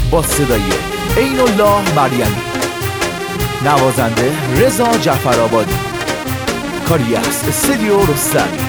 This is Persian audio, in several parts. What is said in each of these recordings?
با صدای عین الله مریمی، نوازنده رضا جعفرآبادی، کاری از استودیو رستمی.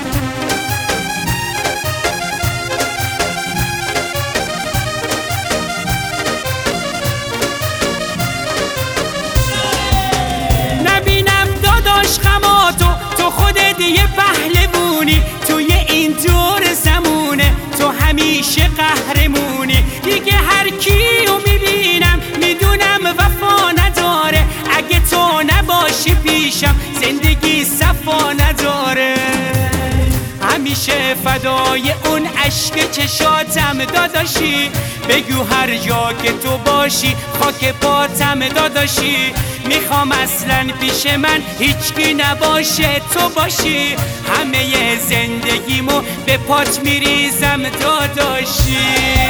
نبینم داداش غماتو، تو خودت یه پهلوونی توی این دور زمونه، تو همیشه قهرمونی دیگه. هر کیو میبینم میدونم وفا نداره، اگه تو نباشی پیشم زندگی صفا نداره. همیشه فدای اون اشک چشاتم داداشی، بگو هر جا که تو باشی خاک پاتم داداشی. میخوام اصلا پیش من هیچکی نباشه، تو باشی. همه زندگیمو به پات میریزم داداشی.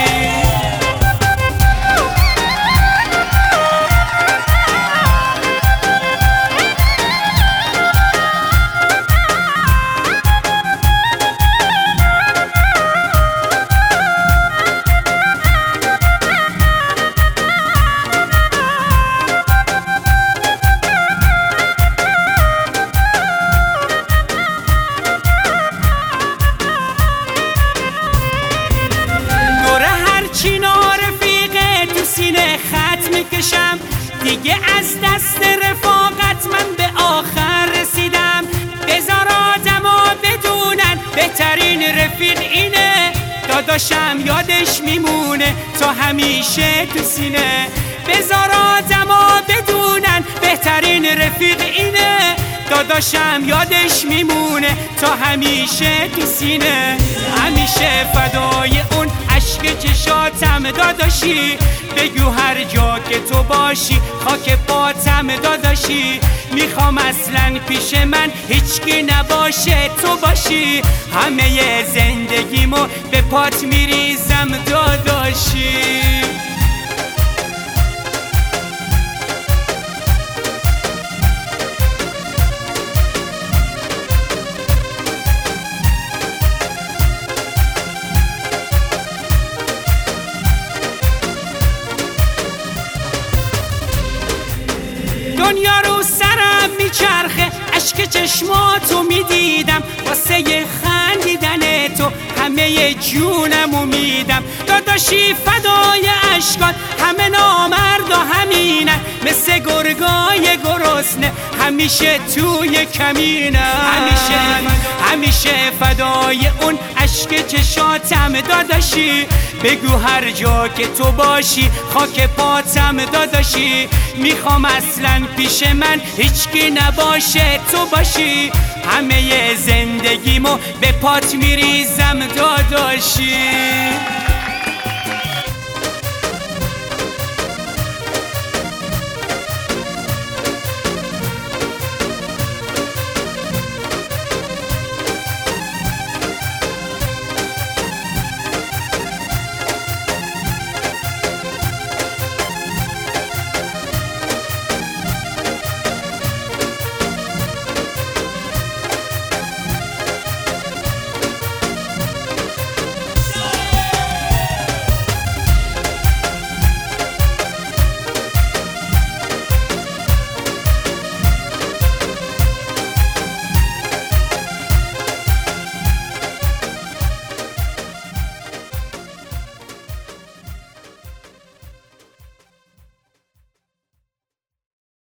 دیگه از دست رفاقت من به آخر رسیدم. بذار آدما بدونن بهترین رفیق اینه، داداشم یادش میمونه تا همیشه تو سینه. بذار آدما بدونن بهترین رفیق اینه، داداشم یادش میمونه تا همیشه تو سینه. همیشه فدای اون اشک چشاتم داداشی، بگو هر جا که تو باشی خاک پاتم داداشی. میخوام اصلا پیش من هیچکی نباشه، تو باشی. همه زندگیمو به پات میریزم داداشی. دنیا رو سرم میچرخه، اشک چشماتو میدیدم، واسه خندیدن تو همه جونمو میدم. داداشی فدای اشکات، همه نامرد و همینن، مثل گرگای گرسنه همیشه توی کمینن. همیشه فدای اون اشک چشاتم داداشی، بگو هر جا که تو باشی خاک پاتم داداشی. میخوام اصلا پیش من هیچکی نباشه، تو باشی. همه زندگیمو به پات میریزم داداشی.